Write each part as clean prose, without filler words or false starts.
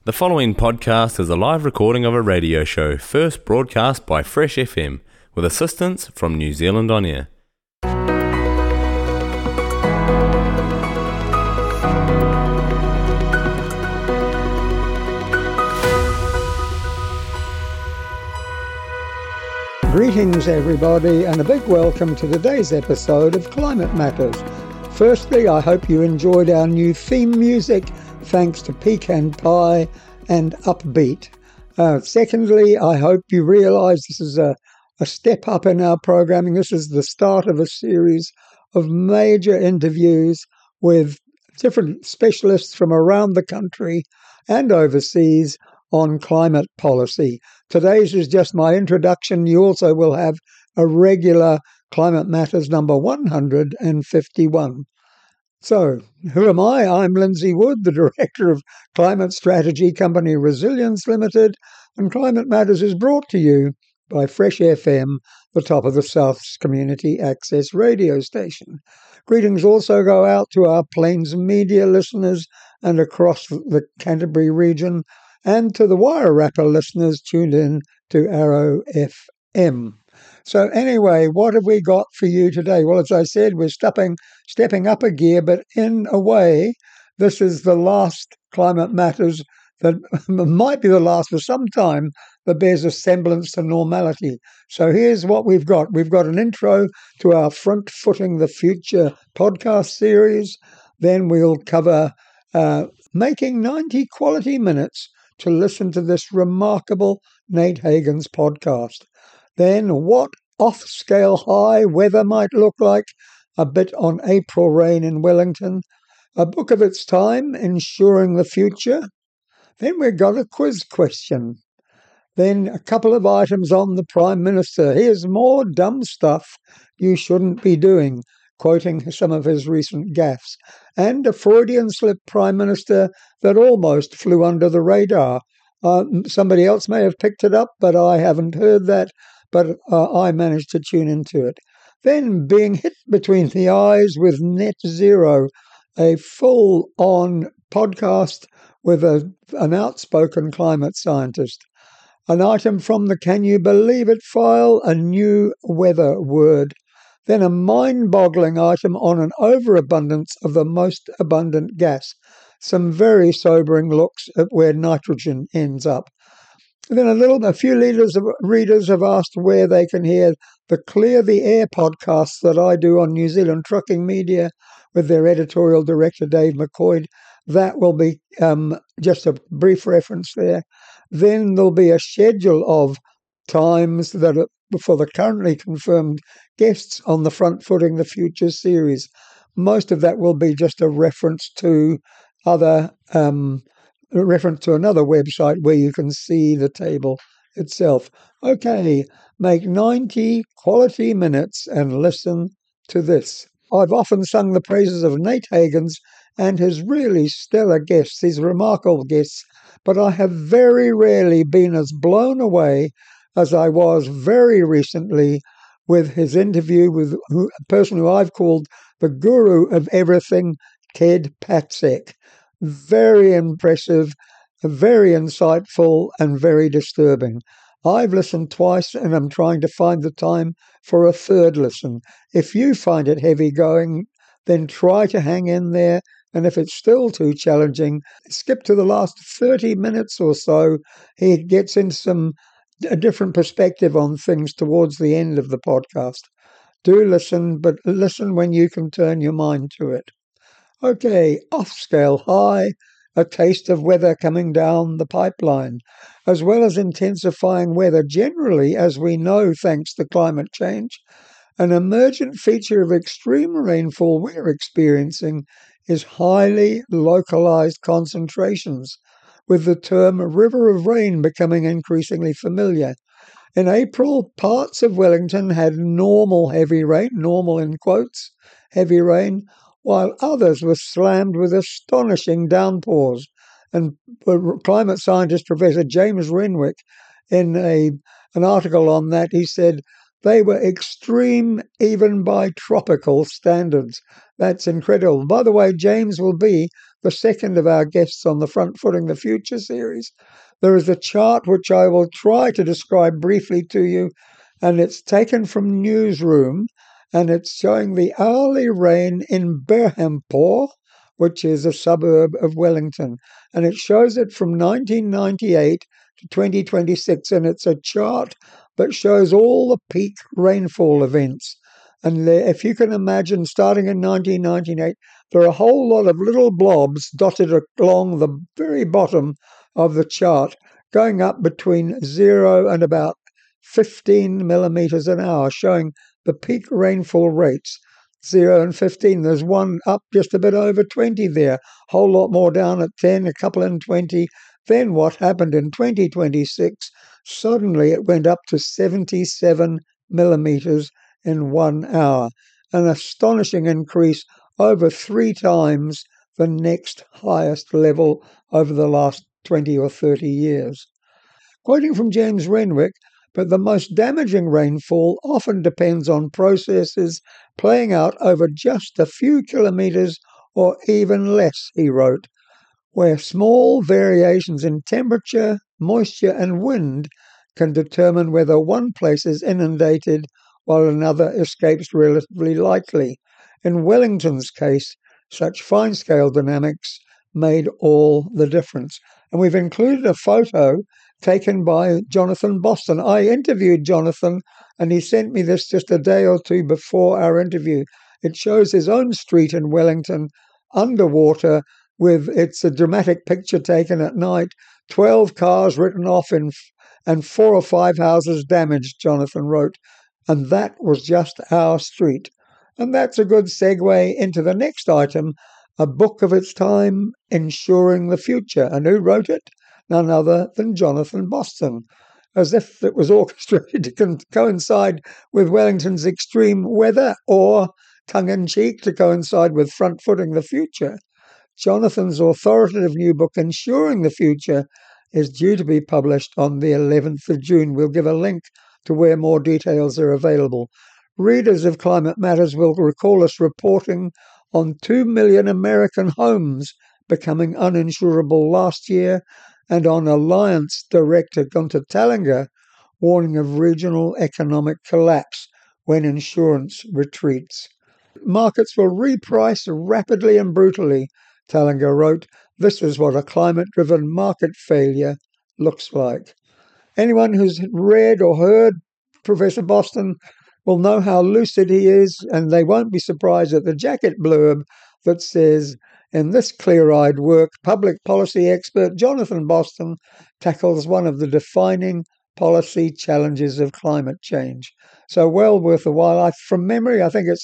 The following podcast is a live recording of a radio show first broadcast by Fresh FM with assistance from New Zealand On Air. Greetings everybody, and a big welcome to today's episode of Climate Matters. Firstly, I hope you enjoyed our new theme music, thanks to Pecan Pie and Upbeat. Secondly, I hope you realise this is a step up in our programming. This is the start of a series of major interviews with different specialists from around the country and overseas on climate policy. Today's is just my introduction. You also will have a regular Climate Matters number 151. So, who am I? I'm Lindsay Wood, the Director of Climate Strategy Company Resilience Limited, and Climate Matters is brought to you by Fresh FM, the top of the South's community access radio station. Greetings also go out to our Plains Media listeners and across the Canterbury region, and to the Wairarapa listeners tuned in to Arrow FM. So anyway, what have we got for you today? Well, as I said, we're stepping up a gear, but in a way, this is the last Climate Matters that might be the last for some time that bears a semblance to normality. So here's what we've got. We've got an intro to our Front Footing the Future podcast series. Then we'll cover making 90 quality minutes to listen to this remarkable Nate Hagens podcast. Then what off-scale high weather might look like, a bit on April rain in Wellington, a book of its time, Ensuring the Future. Then we've got a quiz question. Then a couple of items on the Prime Minister. Here's more dumb stuff you shouldn't be doing, quoting some of his recent gaffes. And a Freudian slip Prime Minister that almost flew under the radar. Somebody else may have picked it up, but I haven't heard that. But I managed to tune into it. Then being hit between the eyes with Net Zero, a full-on podcast with an outspoken climate scientist. An item from the Can You Believe It file, a new weather word. Then a mind-boggling item on an overabundance of the most abundant gas. Some very sobering looks at where nitrogen ends up. And then a few readers have asked where they can hear the Clear the Air podcasts that I do on New Zealand Trucking Media with their editorial director, Dave McCoy. That will be just a brief reference there. Then there'll be a schedule of times that are for the currently confirmed guests on the Front Footing the Future series. Most of that will be just a reference to another website where you can see the table itself. Okay, make 90 quality minutes and listen to this. I've often sung the praises of Nate Hagens and his really stellar guests, these remarkable guests, but I have very rarely been as blown away as I was very recently with his interview with a person who I've called the guru of everything, Ted Patzek. Very impressive, very insightful, and very disturbing. I've listened twice and I'm trying to find the time for a third listen. If you find it heavy going, then try to hang in there. And if it's still too challenging, skip to the last 30 minutes or so. He gets into a different perspective on things towards the end of the podcast. Do listen, but listen when you can turn your mind to it. Okay, off-scale high, a taste of weather coming down the pipeline, as well as intensifying weather generally, as we know thanks to climate change. An emergent feature of extreme rainfall we're experiencing is highly localized concentrations, with the term river of rain becoming increasingly familiar. In April, parts of Wellington had normal heavy rain, normal in quotes, heavy rain, while others were slammed with astonishing downpours. And climate scientist Professor James Renwick, in an article on that, he said they were extreme even by tropical standards. That's incredible. By the way, James will be the second of our guests on the Front Footing the Future series. There is a chart which I will try to describe briefly to you, and it's taken from Newsroom, and it's showing the hourly rain in Berhampore, which is a suburb of Wellington, and it shows it from 1998 to 2026, and it's a chart that shows all the peak rainfall events. And if you can imagine, starting in 1998, there are a whole lot of little blobs dotted along the very bottom of the chart, going up between 0 and about 15 millimeters an hour, showing the peak rainfall rates. 0 and 15. There's one up just a bit over 20 there, a whole lot more down at 10, a couple in 20. Then what happened in 2026, suddenly it went up to 77 millimeters in 1 hour, an astonishing increase, over 3 times the next highest level over the last 20 or 30 years. Quoting from James Renwick, but the most damaging rainfall often depends on processes playing out over just a few kilometers or even less, he wrote, where small variations in temperature, moisture and wind can determine whether one place is inundated while another escapes relatively lightly. In Wellington's case, such fine-scale dynamics made all the difference. And we've included a photo taken by Jonathan Boston. I interviewed Jonathan, and he sent me this just a day or two before our interview. It shows his own street in Wellington underwater, it's a dramatic picture taken at night, 12 cars written off and 4 or 5 houses damaged, Jonathan wrote. And that was just our street. And that's a good segue into the next item, a book of its time, Ensuring the Future. And who wrote it? None other than Jonathan Boston, as if it was orchestrated to coincide with Wellington's extreme weather, or tongue-in-cheek to coincide with Front Footing the Future. Jonathan's authoritative new book, Ensuring the Future, is due to be published on the 11th of June. We'll give a link to where more details are available. Readers of Climate Matters will recall us reporting on 2 million American homes becoming uninsurable last year, and on Alliance Director Gunter Tallinger warning of regional economic collapse when insurance retreats. Markets will reprice rapidly and brutally, Tallinger wrote. This is what a climate-driven market failure looks like. Anyone who's read or heard Professor Boston will know how lucid he is, and they won't be surprised at the jacket blurb that says, in this clear-eyed work, public policy expert Jonathan Boston tackles one of the defining policy challenges of climate change. So well worth a while. From memory, I think it's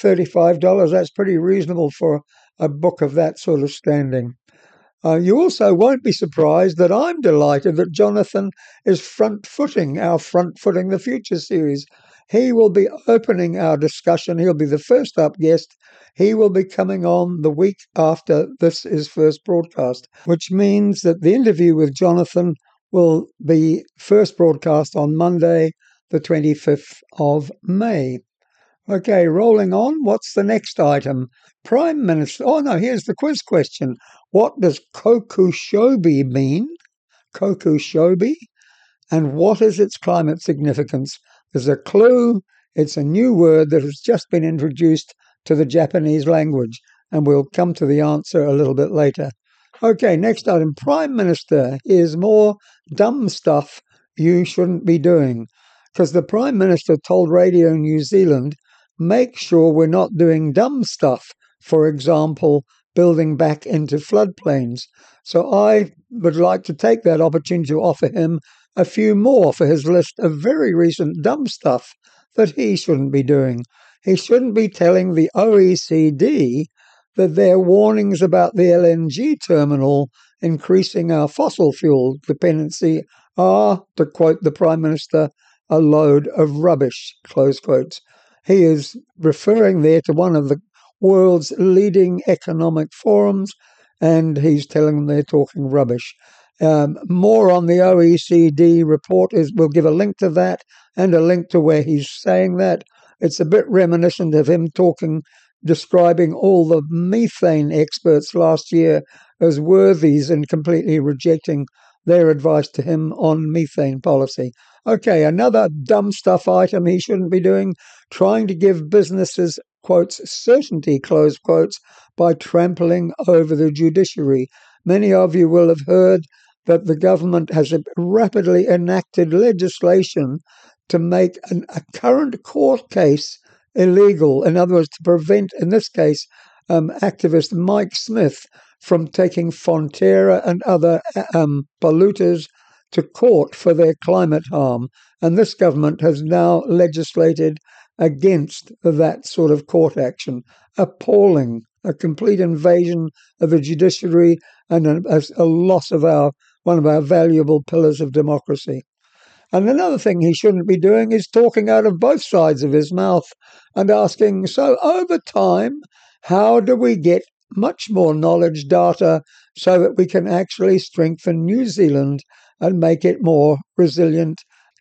$35. That's pretty reasonable for a book of that sort of standing. You also won't be surprised that I'm delighted that Jonathan is front-footing our Front Footing the Future series. He will be opening our discussion. He'll be the first up guest. He will be coming on the week after this is first broadcast, which means that the interview with Jonathan will be first broadcast on Monday, the 25th of May. Okay, rolling on. What's the next item? Prime Minister. Oh, no, here's the quiz question. What does Kokushobi mean? Kokushobi? And what is its climate significance? There's a clue. It's a new word that has just been introduced to the Japanese language, and we'll come to the answer a little bit later. Okay, next item. Prime Minister, here's more dumb stuff you shouldn't be doing. Because the Prime Minister told Radio New Zealand, make sure we're not doing dumb stuff, for example, building back into floodplains. So I would like to take that opportunity to offer him a few more for his list of very recent dumb stuff that he shouldn't be doing. He shouldn't be telling the OECD that their warnings about the LNG terminal increasing our fossil fuel dependency are, to quote the Prime Minister, a load of rubbish, close quotes. He is referring there to one of the world's leading economic forums, and he's telling them they're talking rubbish. More on the OECD report. We'll give a link to that and a link to where he's saying that. It's a bit reminiscent of him talking describing all the methane experts last year as worthies and completely rejecting their advice to him on methane policy. Okay, another dumb stuff item he shouldn't be doing, trying to give businesses, quotes, certainty, close quotes, by trampling over the judiciary. Many of you will have heard that the government has rapidly enacted legislation to make a current court case illegal. In other words, to prevent, in this case, activist Mike Smith from taking Fonterra and other polluters to court for their climate harm. And this government has now legislated against that sort of court action. Appalling, a complete invasion of the judiciary and a loss of one of our valuable pillars of democracy. And another thing he shouldn't be doing is talking out of both sides of his mouth and asking, so over time, how do we get much more knowledge data so that we can actually strengthen New Zealand and make it more resilient?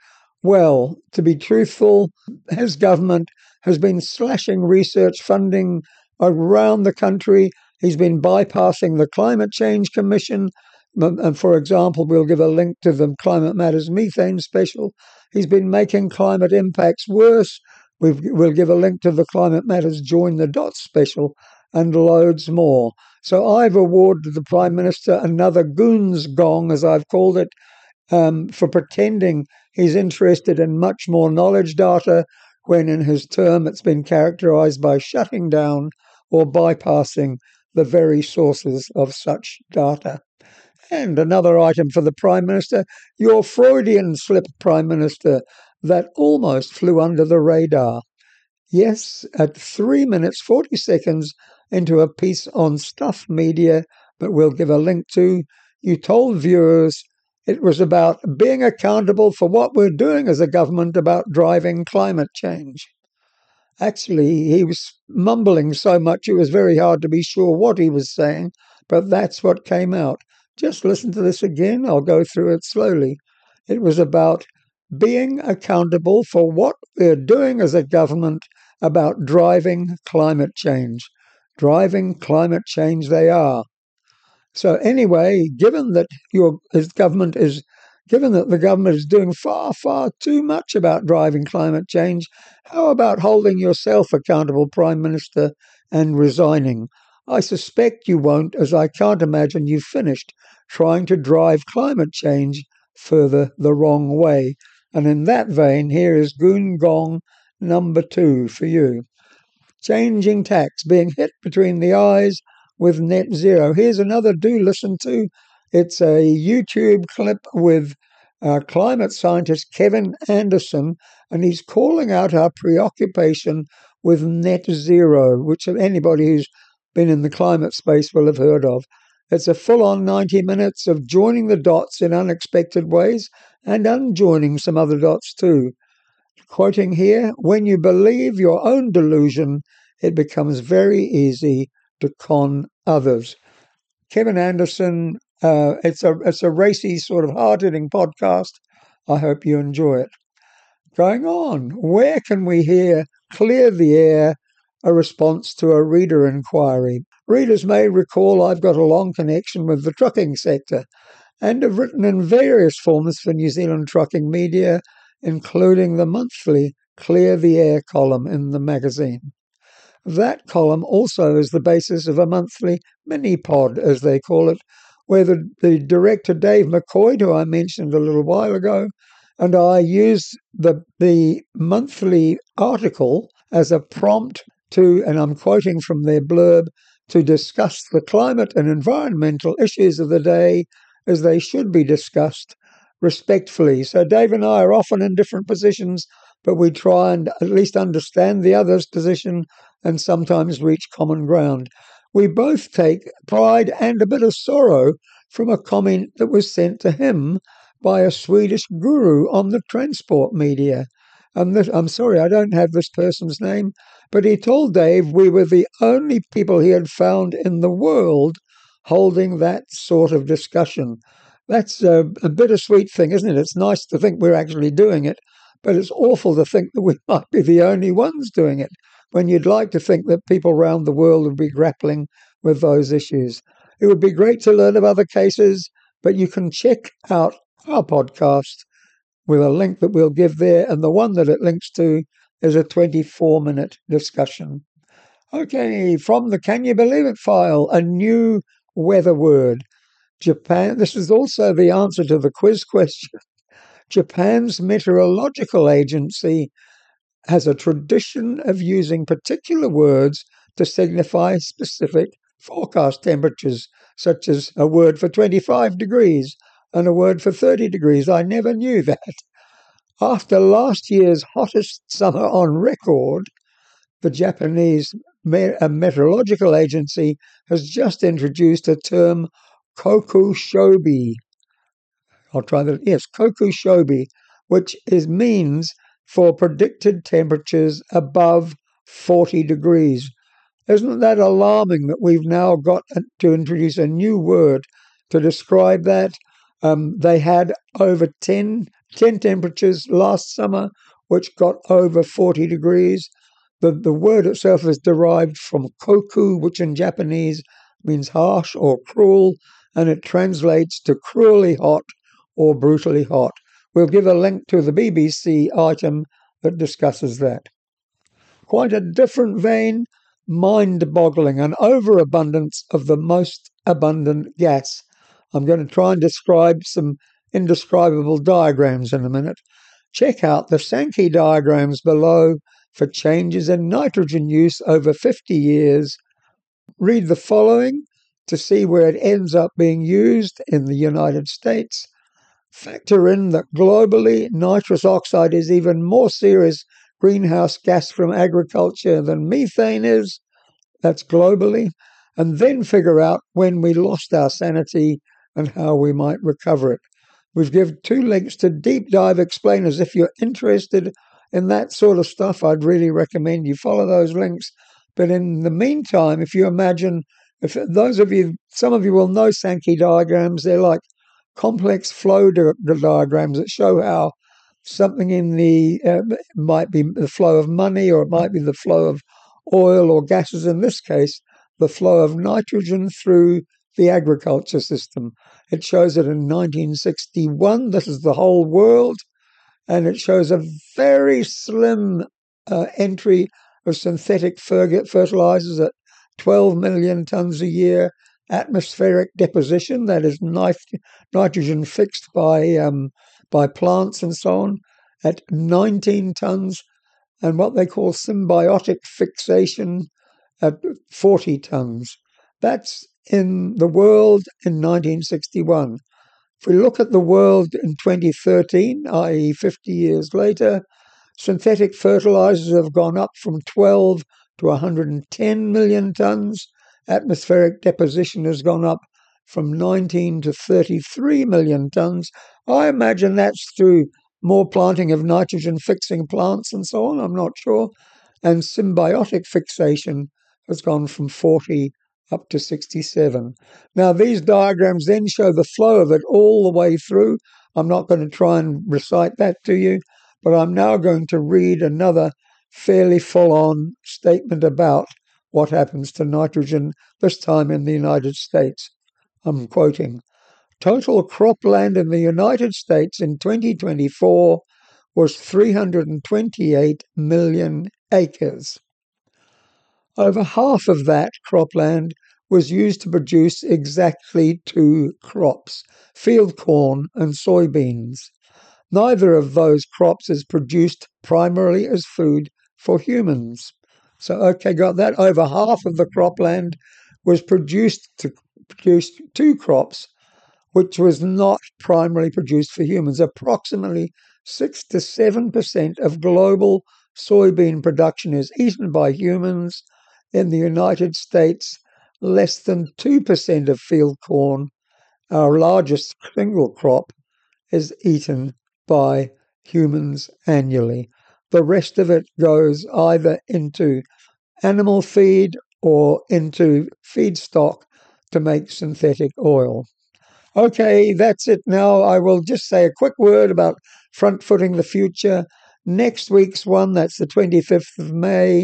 Well, to be truthful, his government has been slashing research funding around the country. He's been bypassing the Climate Change Commission. And for example, we'll give a link to the Climate Matters Methane Special. He's been making climate impacts worse. We'll give a link to the Climate Matters Join the Dots Special and loads more. So I've awarded the Prime Minister another goon's gong, as I've called it, for pretending he's interested in much more knowledge data when in his term it's been characterised by shutting down or bypassing the very sources of such data. And another item for the Prime Minister, your Freudian slip, Prime Minister, that almost flew under the radar. Yes, at 3 minutes 40 seconds into a piece on Stuff Media, but we'll give a link to, you told viewers it was about being accountable for what we're doing as a government about driving climate change. Actually, he was mumbling so much it was very hard to be sure what he was saying, but that's what came out. Just listen to this again. I'll go through it slowly. It was about being accountable for what we're doing as a government about driving climate change. Driving climate change they are. So anyway, given that the government is doing far, far too much about driving climate change, how about holding yourself accountable, Prime Minister, and resigning? I suspect you won't, as I can't imagine you've finished trying to drive climate change further the wrong way. And in that vein, here is Goon Gong number 2 for you. Changing tax, being hit between the eyes with net zero. Here's another do listen to. It's a YouTube clip with climate scientist Kevin Anderson, and he's calling out our preoccupation with net zero, which anybody who's been in the climate space will have heard of. It's a full-on 90 minutes of joining the dots in unexpected ways and unjoining some other dots too. Quoting here, when you believe your own delusion, it becomes very easy to con others. Kevin Anderson, it's a racy, sort of hard-hitting podcast. I hope you enjoy it. Going on, where can we hear Clear the Air, a response to a reader inquiry? Readers may recall I've got a long connection with the trucking sector and have written in various forms for New Zealand trucking media, including the monthly Clear the Air column in the magazine. That column also is the basis of a monthly mini-pod, as they call it, where the director Dave McCoy, who I mentioned a little while ago, and I use the monthly article as a prompt to, and I'm quoting from their blurb, to discuss the climate and environmental issues of the day as they should be discussed respectfully. So Dave and I are often in different positions, but we try and at least understand the other's position and sometimes reach common ground. We both take pride and a bit of sorrow from a comment that was sent to him by a Swedish guru on the transport media. I'm sorry, I don't have this person's name, but he told Dave we were the only people he had found in the world holding that sort of discussion. That's a bittersweet thing, isn't it? It's nice to think we're actually doing it, but it's awful to think that we might be the only ones doing it. when you'd like to think that people around the world would be grappling with those issues. It would be great to learn of other cases, but you can check out our podcast with a link that we'll give there, and the one that it links to is a 24-minute discussion. Okay, from the Can You Believe It file, a new weather word. Japan. This is also the answer to the quiz question. Japan's meteorological agency has a tradition of using particular words to signify specific forecast temperatures, such as a word for 25 degrees and a word for 30 degrees. I never knew that. After last year's hottest summer on record, the Japanese meteorological agency has just introduced a term, kokushobi. I'll try that. Yes, kokushobi, which means for predicted temperatures above 40 degrees. Isn't that alarming that we've now got to introduce a new word to describe that? They had over 10 temperatures last summer, which got over 40 degrees. The word itself is derived from koku, which in Japanese means harsh or cruel, and it translates to cruelly hot or brutally hot. We'll give a link to the BBC item that discusses that. Quite a different vein, mind-boggling, an overabundance of the most abundant gas. I'm going to try and describe some indescribable diagrams in a minute. Check out the Sankey diagrams below for changes in nitrogen use over 50 years. Read the following to see where it ends up being used in the United States. Factor in that globally, nitrous oxide is even more serious greenhouse gas from agriculture than methane is. That's globally. And then figure out when we lost our sanity and how we might recover it. We've given 2 links to deep dive explainers. If you're interested in that sort of stuff, I'd really recommend you follow those links. But in the meantime, if you imagine, some of you will know Sankey diagrams, they're like complex flow diagrams that show how something in might be the flow of money, or it might be the flow of oil or gases, in this case, the flow of nitrogen through the agriculture system. It shows it in 1961. This is the whole world, and it shows a very slim entry of synthetic fertilizers at 12 million tons a year, atmospheric deposition, that is nitrogen fixed by plants and so on, at 19 tons, and what they call symbiotic fixation at 40 tons. That's in the world in 1961. If we look at the world in 2013, i.e. 50 years later, synthetic fertilizers have gone up from 12 to 110 million tons. Atmospheric deposition has gone up from 19 to 33 million tons. I imagine that's through more planting of nitrogen-fixing plants and so on, I'm not sure. And symbiotic fixation has gone from 40 up to 67. Now, these diagrams then show the flow of it all the way through. I'm not going to try and recite that to you, but I'm now going to read another fairly full-on statement about what happens to nitrogen, this time in the United States. I'm quoting, "Total cropland in the United States in 2024 was 328 million acres. Over half of that cropland was used to produce exactly 2 crops, field corn and soybeans. Neither of those crops is produced primarily as food for humans." So, okay, got that? Over half of the cropland was produced to produce 2 crops, which was not primarily produced for humans. Approximately 6 to 7% of global soybean production is eaten by humans. In the United States, less than 2% of field corn, our largest single crop, is eaten by humans annually. The rest of it goes either into animal feed or into feedstock to make synthetic oil. Okay, that's it now. I will just say a quick word about front-footing the future. Next week's one, that's the 25th of May,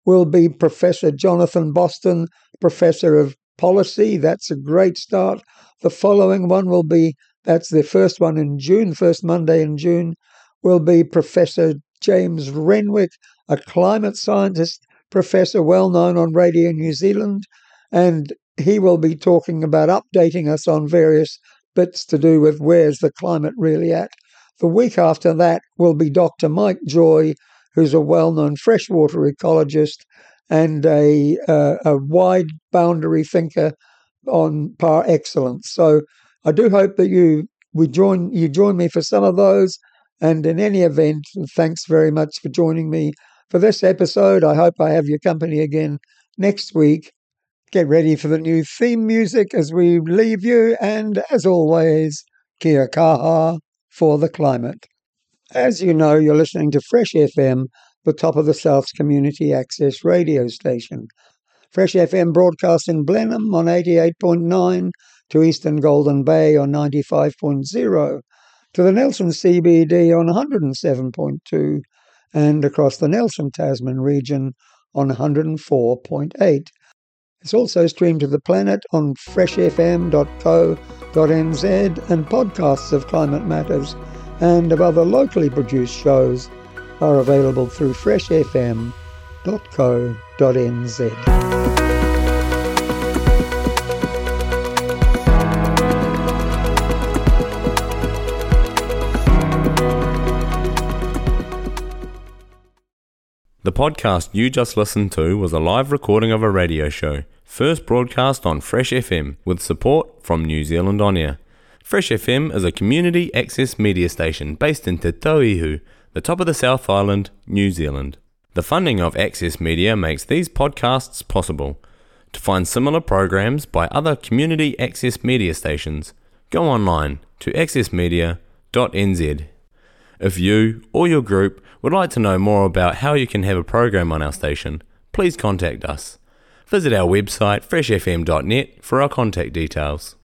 will be Professor Jonathan Boston, Professor of Policy. That's a great start. The following one will be, that's the first one in June, first Monday in June, will be Professor James Renwick, a climate scientist, professor well known on Radio New Zealand, and he will be talking about updating us on various bits to do with where's the climate really at. The week after that will be Dr. Mike Joy, who's a well-known freshwater ecologist and a wide boundary thinker on par excellence. So I do hope that you join me for some of those. And in any event, thanks very much for joining me for this episode. I hope I have your company again next week. Get ready for the new theme music as we leave you. And as always, kia kaha for the climate. As you know, you're listening to Fresh FM, the top of the South's community access radio station. Fresh FM broadcasts in Blenheim on 88.9, to Eastern Golden Bay on 95.0, to the Nelson CBD on 107.2, and across the Nelson Tasman region on 104.8. It's also streamed to the planet on freshfm.co.nz, and podcasts of Climate Matters and of other locally produced shows are available through freshfm.co.nz. The podcast you just listened to was a live recording of a radio show, first broadcast on Fresh FM with support from New Zealand On Air. Fresh FM is a community access media station based in Te Tauihu, the top of the South Island, New Zealand. The funding of Access Media makes these podcasts possible. To find similar programs by other community access media stations, go online to accessmedia.nz. If you or your group would like to know more about how you can have a program on our station, please contact us. Visit our website freshfm.net for our contact details.